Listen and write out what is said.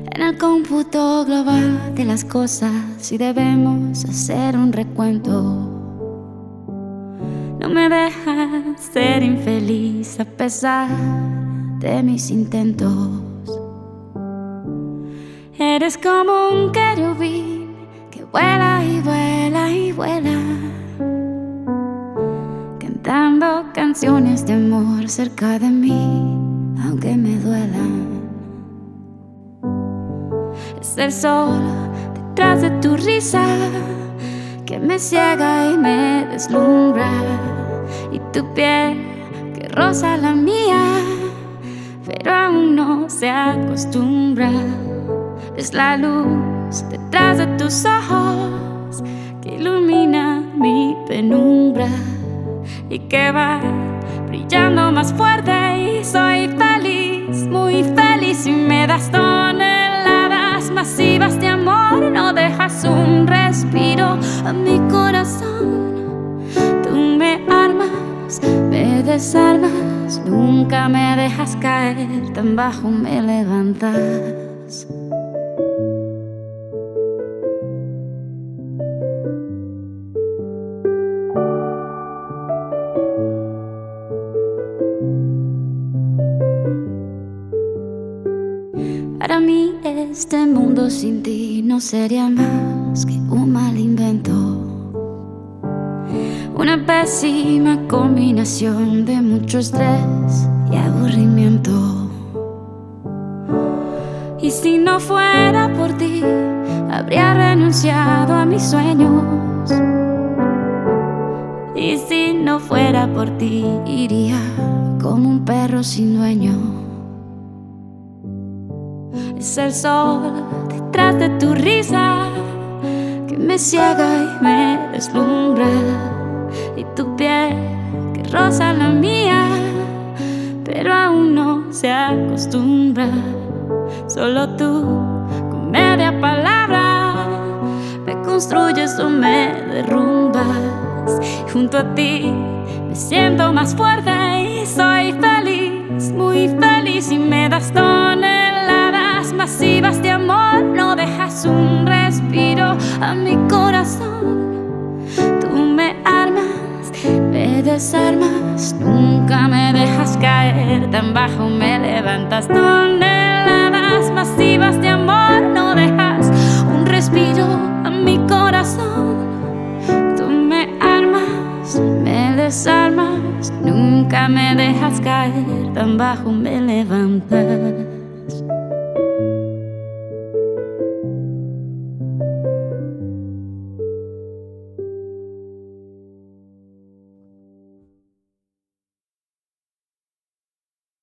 en el cómputo global de las cosas y debemos hacer un recuento. No me dejas ser infeliz a pesar de mis intentos. Eres como un querubín que vuela y vuela y vuela, cantando canciones de amor cerca de mí, aunque me duelan. Es el sol detrás de tu risa que me ciega y me deslumbra, y tu piel que roza la mía, pero aún no se acostumbra. Es la luz detrás de tus ojos que ilumina mi penumbra y que va brillando más fuerte, y soy feliz, muy feliz, y me das toneladas masivas de amor. No dejas un respiro a mi corazón. Tú me armas, me desarmas, nunca me dejas caer, tan bajo me levantas. Para mí este mundo sin ti no sería más que un mal invento, una pésima combinación de mucho estrés y aburrimiento. Y si no fuera por ti, habría renunciado a mis sueños. Y si no fuera por ti, iría como un perro sin dueño. Es el sol detrás de tu risa que me ciega y me deslumbra, y tu piel que roza la mía, pero aún no se acostumbra. Solo tú, con media palabra, me construyes o me derrumbas. Junto a ti me siento más fuerte y soy feliz, muy feliz, y me das toneladas masivas de amor. No dejas un respiro a mi corazón. Tú me armas, me desarmas, nunca me dejas caer, tan bajo me levantas. Toneladas masivas de amor. No dejas un respiro a mi corazón. Tú me armas, me desarmas, nunca me dejas caer, tan bajo me levantas.